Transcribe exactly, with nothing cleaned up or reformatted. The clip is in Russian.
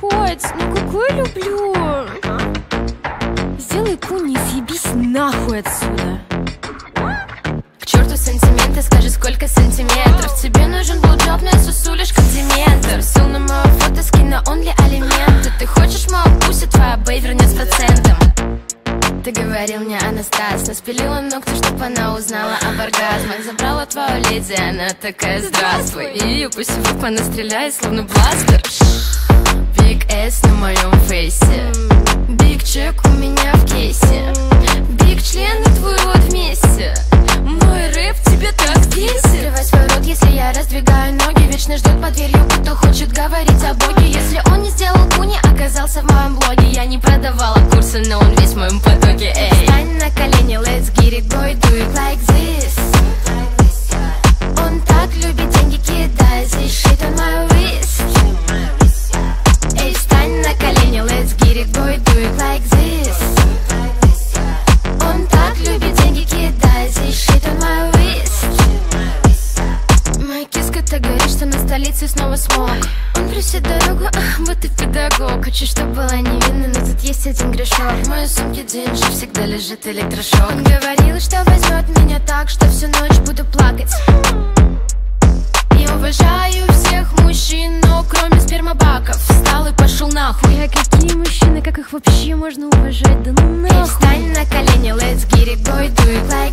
хоть, ну какой люблю. Сделай куни и съебись нахуй отсюда. К черту сантименты, скажи, сколько сантиметров. Тебе нужен блудjob, но я сосу лишь как дементор. Ссыл на мое фото, скинь на онли алименты. Ты хочешь мою пусть, твоя бэй вернет с процентом. Ты говорил мне, Анастас, наспилила ногти, чтоб она узнала об оргазмах. Забрала твою леди, она такая, здравствуй. И ее по себе понастреляет, словно бластер. Биг эс на моем фейсе, биг чек у меня в кейсе, биг член и твой рот вместе. Мой рэп тебе так бесит. Открывай свой рот, если я раздвигаю ноги. Вечно ждет под дверью, кто хочет говорить о Боге. Если он не сделал куни, оказался в моем блоге. Я не продавала курсы, но он весь в моем потоке. Эй, встань на колени, let's get it, boy, do it like this. Он так любит деньги, кидает здесь shit on my wrist. Эй, встань на колени, let's get it, boy, do it like this. Он так любит деньги, кидает здесь shit on my wrist. Моя киска так говорит, что на столице снова смог. Он просит дорогу, ах, вот и педагог. Хочу, чтоб была невинна, но тут есть один грешок. В моей сумке деньги всегда лежит электрошок. Он говорил, что возьмет меня так, что всю ночь буду плакать. Я уважаю всех мужчин, но кроме спермобаков. Встал и пошел нахуй. А какие мужчины, как их вообще можно уважать? Да ну нахуй. Эй, встань на колени, let's get it, boy, do it like